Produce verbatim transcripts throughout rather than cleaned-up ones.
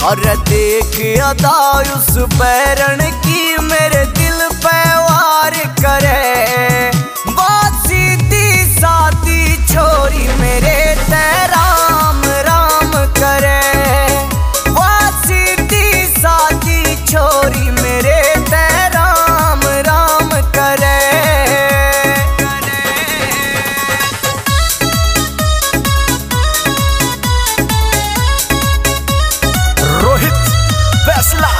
और देख अदा उस बैरन की मेरे दिल पे वार करे। बात सीधी सादी छोरी मेरे ते राम राम करे। बात सीधी सादी छोरी मेरे ते राम राम करे। रोहित फैसला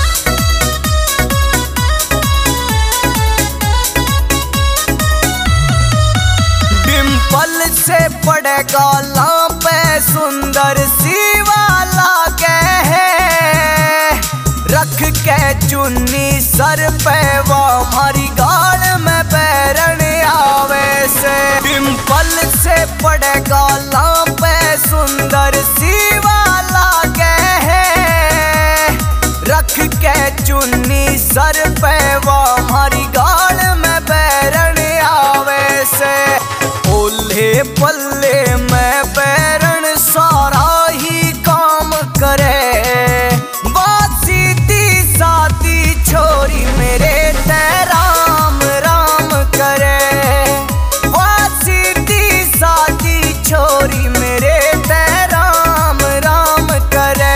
डिम्पल से पड़ेगा लापे सुंदर सी वाला कहे। रख के चुन्नी सर पे वो हमारी गाल में बैरन आवे से। डिम्पल से पड़ेगा लापे सुंदर सी वाला कहे। रख के चुन्नी सर पे वो हमारी गाल में बैरन आवे से। ओल्हे पल्ले में बैरन सारा ही काम करे। बात सीधी सादी छोरी मेरे ते राम राम करे। बात सीधी सादी छोरी मेरे ते राम राम करे।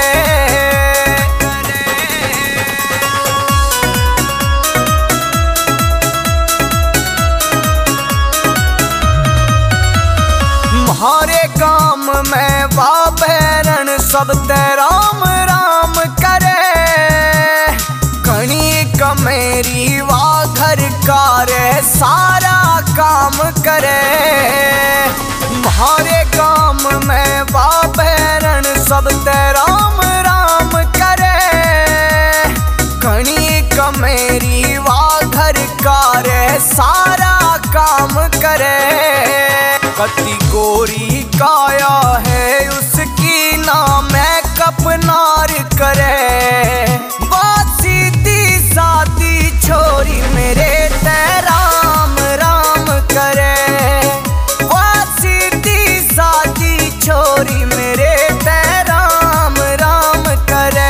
हमारे काम में वा बैरन सब ते राम राम करे। कणी कमेरी वा घर का रे सारा काम करे। हमारे काम में वा बैरन सब ते राम राम करे। कणी कमेरी वा घर का रे सारा काम करे। कति गोरी काया है उसकी ना मैकअप नार करे। बात सीधी सादी छोरी मेरे ते राम राम करे। बात सीधी सादी छोरी मेरे ते राम राम करे।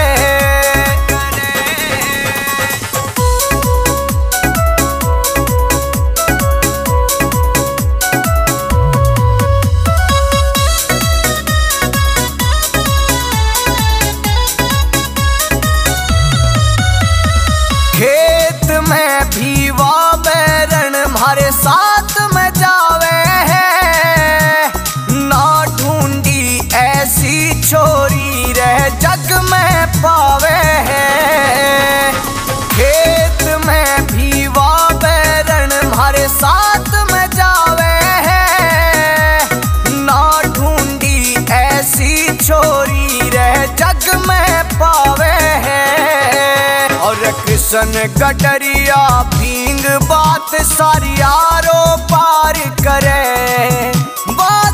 खेत में भी वा बैरन हमारे साथ में जावे है। ना ढूंढी ऐसी छोरी रह जग में पावे है। खेत में भी वा बैरन हमारे साथ में जावे है। ना ढूंढी ऐसी छोरी रह जग में पावे है। और किशन गडरिया भींग बात सारी आरो पार करे।